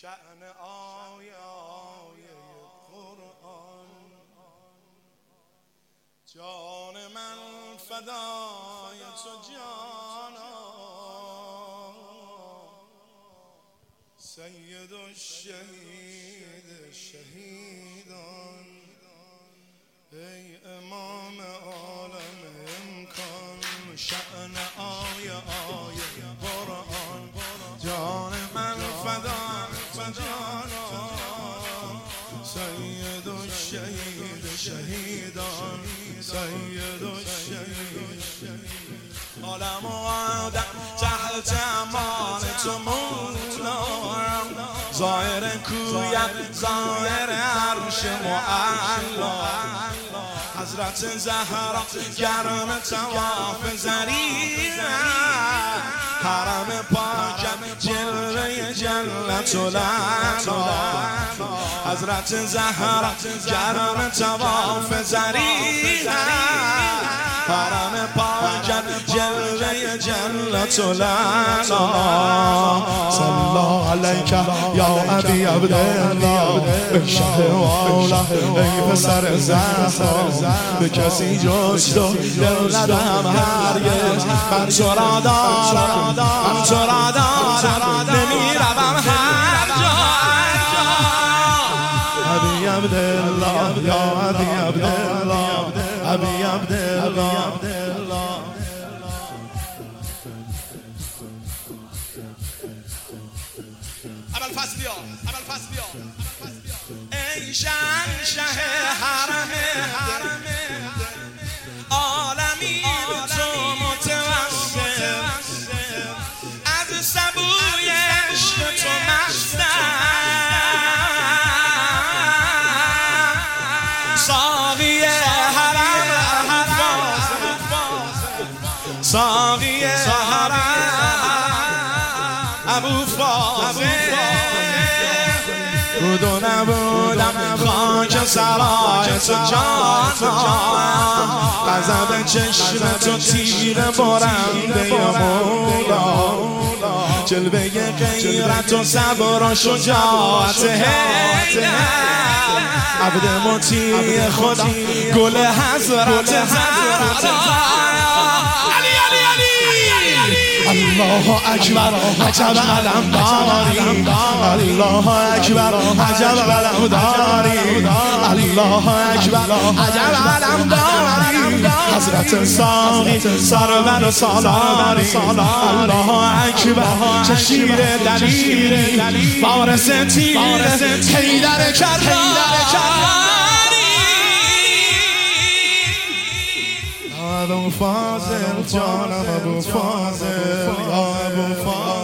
شأن آیه قرآن. جان من فدای تو جانا، سید الشهید شهیدان. ای امام عالم امکان، شأن آیه قرآن. جان من فدای تو جانا، سید الشهید شهیدان. سید الشهید عالم و آدم تحت امان تو مولا، ظاهر کویت ظاهر عرش معلا. حضرت زهرا گرم طواف زریع، حرم پاکم جلوه جنت العلا. حضرت زهرا گرم طواف زریع، حرم پاکم جلوه جنت العلا. صلی علیک یا ابی عبدالله، ای شه والا ای پسر زهرا. به کسی جز تو دل ندهم هرگز، من تو را دارم، من تو را دارم، نمیروم هر جا. ابی عبدالله یا ابی عبدالله، ابی عبدالله. ابوالفضل بیا، ابوالفضل بیا. ای شهنشه حرم عالمی به تو متوسل، از سبوی عشق تو مستم. ساقی حرم ساقی حرم ابوالفضل. بود و نبودم خاک سرای تو جانا، غضب چشم تو تیر برنده یا مولا. جلوه غیرت و صبر و شجاعت حیدر، عبد مطیع خدا گل حضرت زهرا. الله اکبر عجب علم داری، الله اکبر عجب علم داری، الله اکبر عجب علم داری. حضرت ساقی سرور و سالاری، الله اکبر چه شیر دلیری، وارث تیر حیدر کراری. ابوالفضل جانم ابوالفضل، یا ابوالفضل.